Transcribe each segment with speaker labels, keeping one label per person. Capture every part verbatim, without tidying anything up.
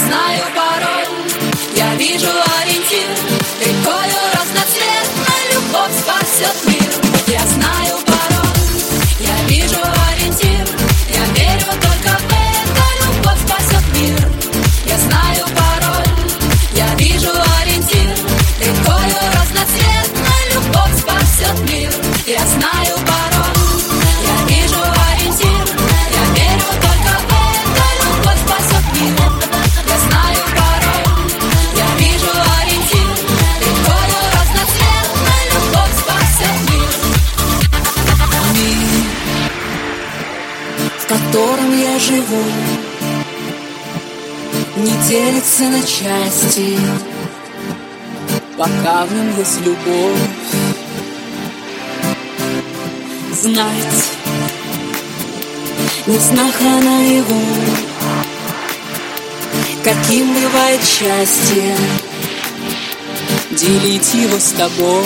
Speaker 1: знаю пароль, я вижу ориентир. Рекою разноцветной любовь спасет мир. Я знаю пароль, я вижу ориентир. Я верю только в это, любовь спасет мир. Я знаю пароль, я вижу ориентир. Рекою разноцветной любовь спасет мир. Я знаю пароль, я вижу ориентир. Я верю только в это, любовь спасет мир. Я знаю пароль, я вижу ориентир. Рекою разноцветной любовь спасет мир. Мир, в котором я живу, не делится на части, пока в нем есть любовь. Знать, не знах, а наяву, каким бывает счастье, делить его с тобой.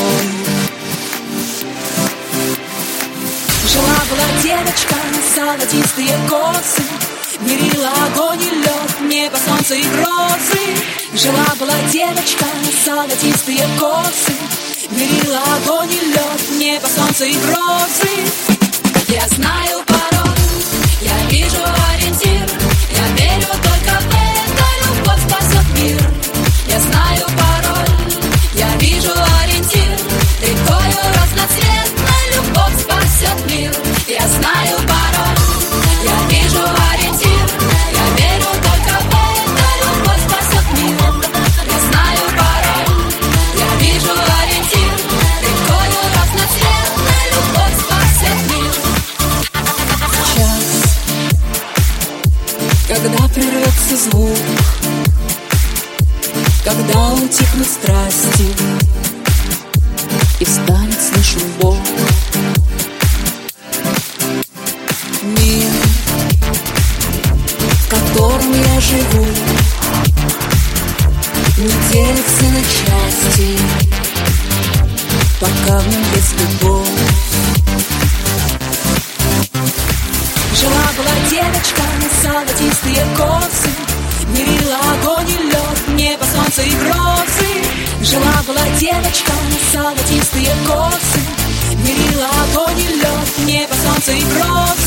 Speaker 1: Жила-была девочка, золотистые косы, мерила огонь и лед, небо, солнце и грозы. Жила-была девочка, золотистые косы, мерила огонь и лед, небо, солнце и грозы. Я знаю пароль, я вижу ориентир. Я верю только в это, любовь спасет мир. Я знаю пароль, я вижу ориентир. Рекою разноцветной любовь спасет мир. Я знаю пароль, я вижу ориентир. Я верю только в это, любовь спасет мир. Я знаю пароль, я вижу ориентир. Рекою разноцветной любовь спасет мир. Час, когда прервется звук, когда утихнут страсти и станет слышен Бог. Мир, в котором я живу, не делится на части, пока в нем есть любовь. Жила-была девочка, золотистые косы, мерила огонь и лед, небо, солнце и грозы. Жила-была девочка, золотистые косы, мерила огонь и лед, небо, солнце и грозы.